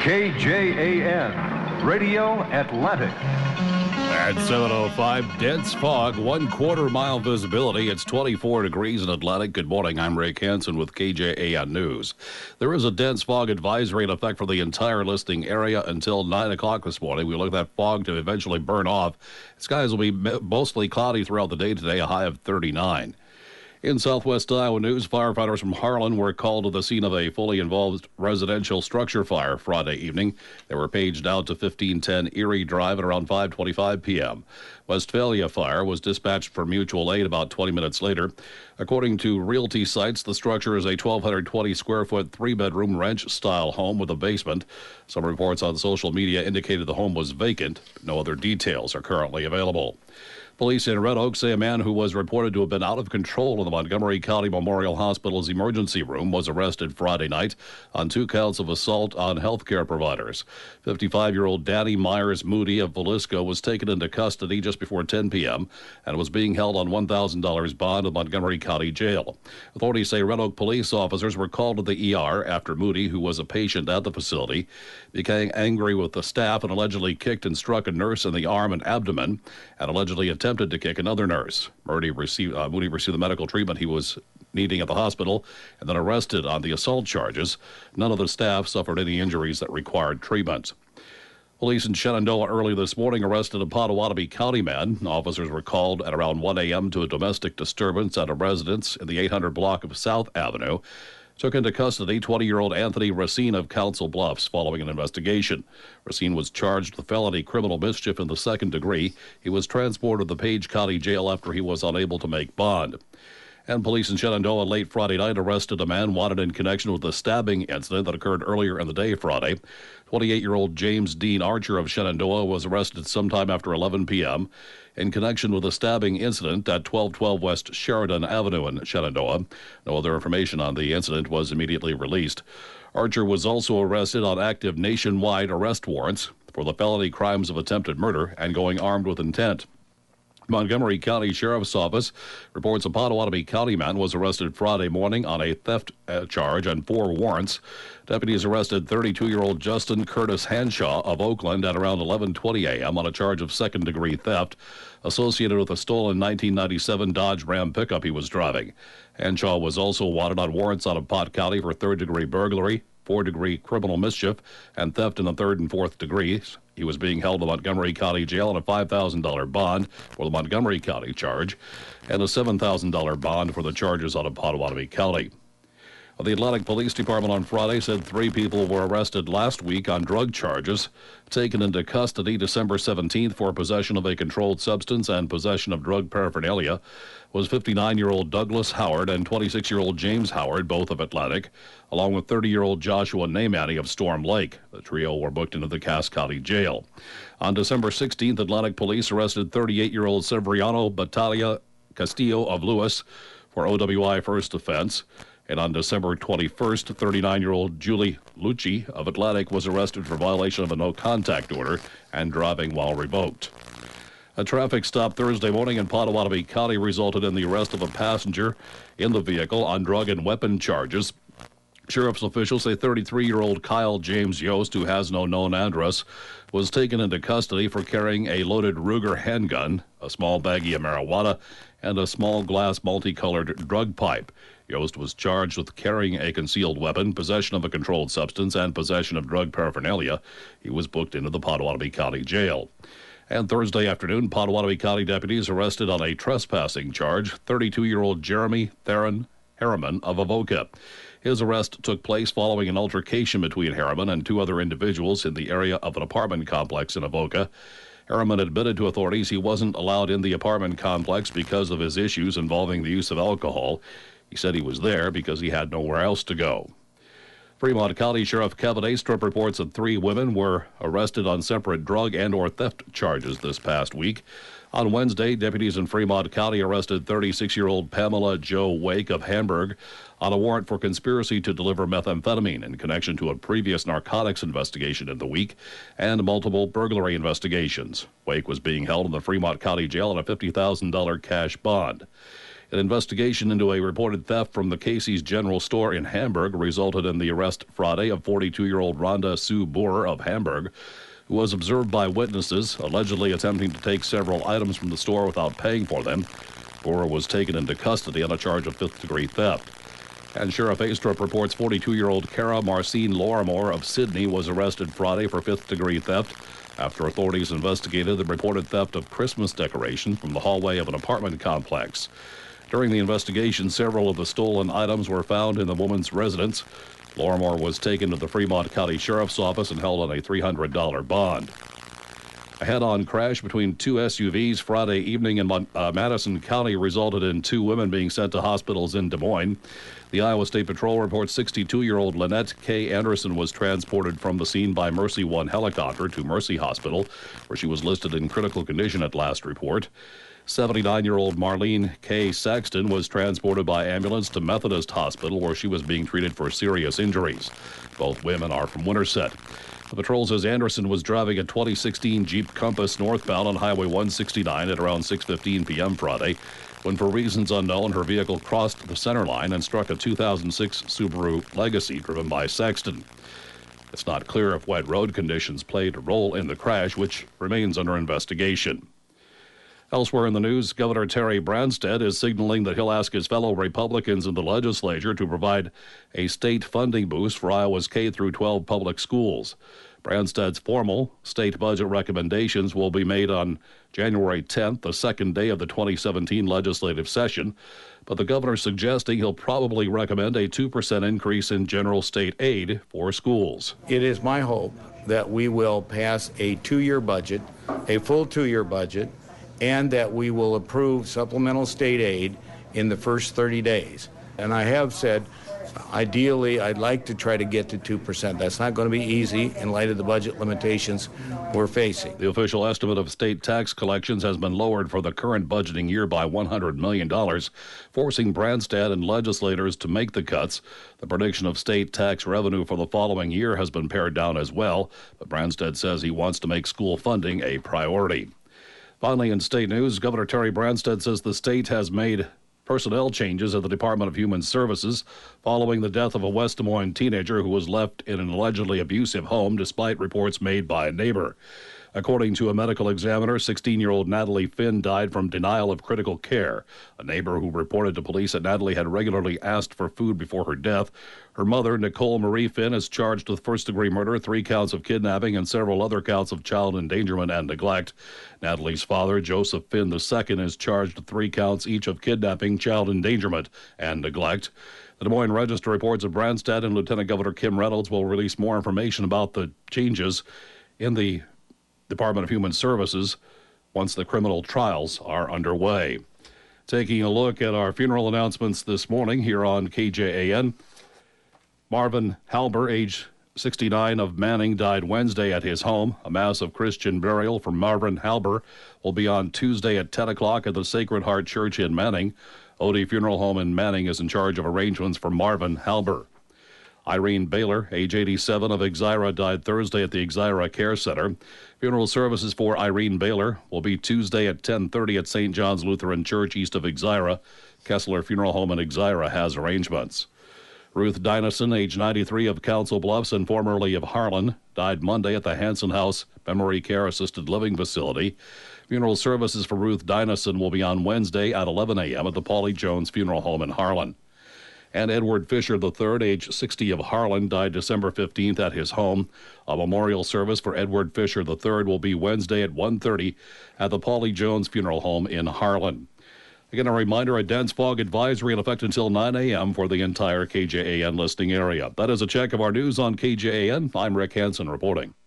KJAN, Radio Atlantic. At 7:05, dense fog, 1/4 mile visibility. It's 24 degrees in Atlantic. Good morning. I'm Rick Hansen with KJAN News. There is a dense fog advisory in effect for the entire listing area until 9 o'clock this morning. We look at that fog to eventually burn off. Skies will be mostly cloudy throughout the day today, a high of 39. In Southwest Iowa news, firefighters from Harlan were called to the scene of a fully involved residential structure fire Friday evening. They were paged out to 1510 Erie Drive at around 5:25 p.m. Westphalia Fire was dispatched for mutual aid about 20 minutes later. According to Realty Sites, the structure is a 1,220 square foot, 3-bedroom ranch-style home with a basement. Some reports on social media indicated the home was vacant. No other details are currently available. Police in Red Oak say a man who was reported to have been out of control in the Montgomery County Memorial Hospital's emergency room was arrested Friday night on 2 counts of assault on health care providers. 55-year-old Danny Myers Moody of Velisco was taken into custody just before 10 p.m. and was being held on $1,000 bond at Montgomery County Jail. Authorities say Red Oak police officers were called to the ER after Moody, who was a patient at the facility, became angry with the staff and allegedly kicked and struck a nurse in the arm and abdomen and allegedly attempted to kick another nurse. Moody received the medical treatment he was needing at the hospital and then arrested on the assault charges. None of the staff suffered any injuries that required treatment. Police in Shenandoah early this morning arrested a Potawatomi County man. Officers were called at around 1 a.m. to a domestic disturbance at a residence in the 800 block of South Avenue. Took into custody 20-year-old Anthony Racine of Council Bluffs following an investigation. Racine was charged with felony criminal mischief in the 2nd degree. He was transported to the Page County Jail after he was unable to make bond. And police in Shenandoah late Friday night arrested a man wanted in connection with the stabbing incident that occurred earlier in the day Friday. 28-year-old James Dean Archer of Shenandoah was arrested sometime after 11 p.m. in connection with a stabbing incident at 1212 West Sheridan Avenue in Shenandoah. No other information on the incident was immediately released. Archer was also arrested on active nationwide arrest warrants for the felony crimes of attempted murder and going armed with intent. Montgomery County Sheriff's Office reports a Potawatomi County man was arrested Friday morning on a theft charge and 4 warrants. Deputies arrested 32-year-old Justin Curtis Hanshaw of Oakland at around 11:20 a.m. on a charge of 2nd-degree theft associated with a stolen 1997 Dodge Ram pickup he was driving. Hanshaw was also wanted on warrants out of Pot County for 3rd-degree burglary, 4th-degree criminal mischief, and theft in the 3rd and 4th degrees. He was being held in Montgomery County Jail on a $5,000 bond for the Montgomery County charge and a $7,000 bond for the charges out of Potawatomi County. The Atlantic Police Department on Friday said 3 people were arrested last week on drug charges, taken into custody December 17th for possession of a controlled substance and possession of drug paraphernalia was 59-year-old Douglas Howard and 26-year-old James Howard, both of Atlantic, along with 30-year-old Joshua Naimani of Storm Lake. The trio were booked into the Cass County Jail. On December 16th, Atlantic Police arrested 38-year-old Severiano Battaglia Castillo of Lewis for OWI first offense. And on December 21st, 39-year-old Julie Lucci of Atlantic was arrested for violation of a no-contact order and driving while revoked. A traffic stop Thursday morning in Potawatomi County resulted in the arrest of a passenger in the vehicle on drug and weapon charges. Sheriff's officials say 33-year-old Kyle James Yost, who has no known address, was taken into custody for carrying a loaded Ruger handgun, a small baggie of marijuana, and a small glass multicolored drug pipe. Yost was charged with carrying a concealed weapon, possession of a controlled substance, and possession of drug paraphernalia. He was booked into the Potawatomi County Jail. And Thursday afternoon, Potawatomi County deputies arrested on a trespassing charge 32-year-old Jeremy Theron Harriman of Avoca. His arrest took place following an altercation between Harriman and 2 other individuals in the area of an apartment complex in Avoca. Harriman admitted to authorities he wasn't allowed in the apartment complex because of his issues involving the use of alcohol. He said he was there because he had nowhere else to go. Fremont County Sheriff Kevin Astrup reports that 3 women were arrested on separate drug and or theft charges this past week. On Wednesday, deputies in Fremont County arrested 36-year-old Pamela Jo Wake of Hamburg on a warrant for conspiracy to deliver methamphetamine in connection to a previous narcotics investigation in the week and multiple burglary investigations. Wake was being held in the Fremont County Jail on a $50,000 cash bond. An investigation into a reported theft from the Casey's General Store in Hamburg resulted in the arrest Friday of 42-year-old Rhonda Sue Boer of Hamburg, who was observed by witnesses allegedly attempting to take several items from the store without paying for them. Boer was taken into custody on a charge of fifth-degree theft. And Sheriff Astrup reports 42-year-old Cara Marcine Lorimore of Sydney was arrested Friday for fifth-degree theft after authorities investigated the reported theft of Christmas decorations from the hallway of an apartment complex. During the investigation, several of the stolen items were found in the woman's residence. Lorimore was taken to the Fremont County Sheriff's Office and held on a $300 bond. A head-on crash between two SUVs Friday evening in Madison County resulted in two women being sent to hospitals in Des Moines. The Iowa State Patrol reports 62-year-old Lynette K. Anderson was transported from the scene by Mercy One helicopter to Mercy Hospital, where she was listed in critical condition at last report. 79-year-old Marlene K. Saxton was transported by ambulance to Methodist Hospital, where she was being treated for serious injuries. Both women are from Winterset. The patrol says Anderson was driving a 2016 Jeep Compass northbound on Highway 169 at around 6:15 p.m. Friday, when for reasons unknown her vehicle crossed the center line and struck a 2006 Subaru Legacy driven by Saxton. It's not clear if wet road conditions played a role in the crash, which remains under investigation. Elsewhere in the news, Governor Terry Branstad is signaling that he'll ask his fellow Republicans in the legislature to provide a state funding boost for Iowa's K-12 public schools. Branstad's formal state budget recommendations will be made on January 10th, the second day of the 2017 legislative session, but the governor suggesting he'll probably recommend a 2% increase in general state aid for schools. It is my hope that we will pass a two-year budget, a full two-year budget, and that we will approve supplemental state aid in the first 30 days. And I have said, ideally, I'd like to try to get to 2%. That's not going to be easy in light of the budget limitations we're facing. The official estimate of state tax collections has been lowered for the current budgeting year by $100 million, forcing Branstad and legislators to make the cuts. The prediction of state tax revenue for the following year has been pared down as well, but Branstad says he wants to make school funding a priority. Finally, in state news, Governor Terry Branstad says the state has made personnel changes at the Department of Human Services following the death of a West Des Moines teenager who was left in an allegedly abusive home despite reports made by a neighbor. According to a medical examiner, 16-year-old Natalie Finn died from denial of critical care. A neighbor who reported to police that Natalie had regularly asked for food before her death. Her mother, Nicole Marie Finn, is charged with first-degree murder, 3 counts of kidnapping, and several other counts of child endangerment and neglect. Natalie's father, Joseph Finn II, is charged with 3 counts each of kidnapping, child endangerment, and neglect. The Des Moines Register reports that Branstad and Lieutenant Governor Kim Reynolds will release more information about the changes in the Department of Human Services once the criminal trials are underway. Taking a look at our funeral announcements this morning here on KJAN. Marvin Halber, age 69 of Manning, died Wednesday at his home. A mass of Christian burial for Marvin Halber will be on Tuesday at 10 o'clock at the Sacred Heart Church in Manning. Odie Funeral Home in Manning is in charge of arrangements for Marvin Halber. Irene Baylor, age 87 of Exira, died Thursday at the Exira Care Center. Funeral services for Irene Baylor will be Tuesday at 10:30 at St. John's Lutheran Church east of Exira. Kessler Funeral Home in Exira has arrangements. Ruth Dynison, age 93 of Council Bluffs and formerly of Harlan, died Monday at the Hanson House Memory Care Assisted Living Facility. Funeral services for Ruth Dynison will be on Wednesday at 11 a.m. at the Paulie Jones Funeral Home in Harlan. And Edward Fisher III, age 60 of Harlan, died December 15th at his home. A memorial service for Edward Fisher III will be Wednesday at 1:30 at the Paulie Jones Funeral Home in Harlan. Again, a reminder, a dense fog advisory in effect until 9 a.m. for the entire KJAN listening area. That is a check of our news on KJAN. I'm Rick Hansen reporting.